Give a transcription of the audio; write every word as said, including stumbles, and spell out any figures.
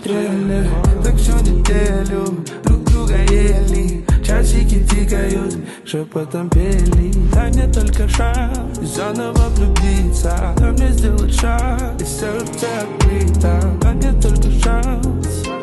смотрели так всю неделю, друг друга ели, часики тикают, шепотом пели. Дай мне только шанс заново влюбиться, дай мне сделать шаг, и сердце открыто. Дай мне только шанс.